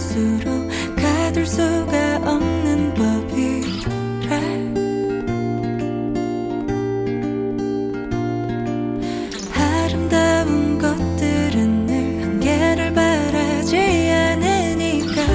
갈수록 가둘 수가 없는 법이래. 아름다운 것들은 늘 한계를 바라지 않으니까.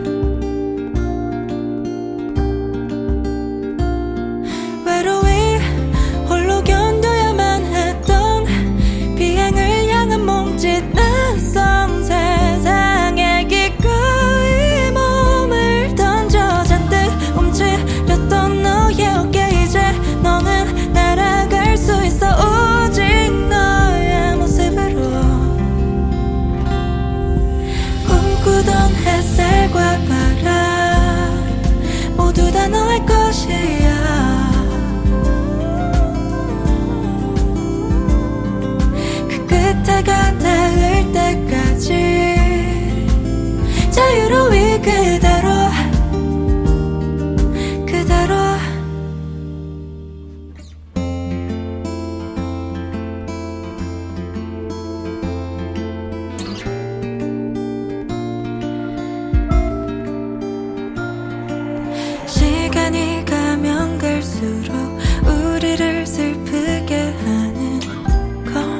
외로이 홀로 견뎌야만 했던 비행을 향한 몸짓 낯선 세상에 기꺼이 몸을 던져 잔뜩 움츠렸던 너의 어깨 이제 너는 날아갈 수 있어. 오직 너의 모습으로 꿈꾸던 햇살과 바람 모두 다 너의 것이야. 끝에가 닿을 때까지 자유로이 그대로 그대로. 시간이 가면 갈수록 우리를 슬프게 하는 건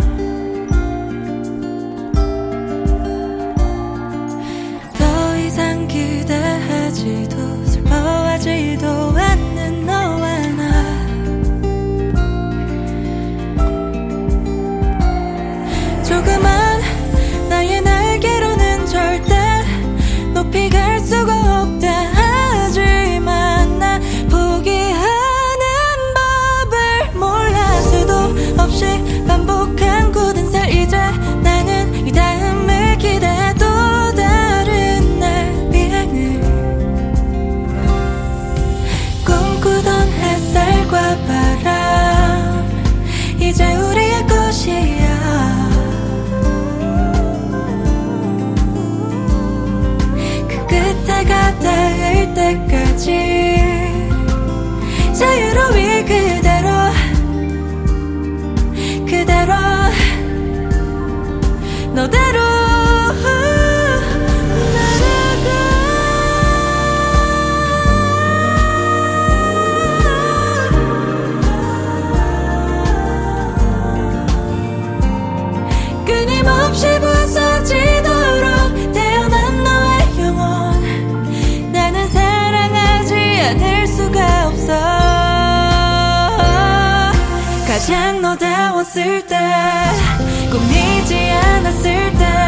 기대하지도 슬퍼하지도 않는 너와 나. 조그만 나의 날개로는 절대 높이 갈 수가 없다 하지만 나 포기하는 법을 몰라. 수도 없이 반복한 굳은 살 이제 나는 이 다음을 기대해. 또 다른 날 비행을 꿈꾸던 햇살과 바람 이제 우리의 것이야. 그 끝에가 닿을 때까지 자유로이 그대로 그대로 너대로 날아가. 끊임없이 부서지도록 태어난 너의 영혼 나는 사랑하지 않을 수가 없어. 가장 너다웠을 때 꿈이지 않았을 때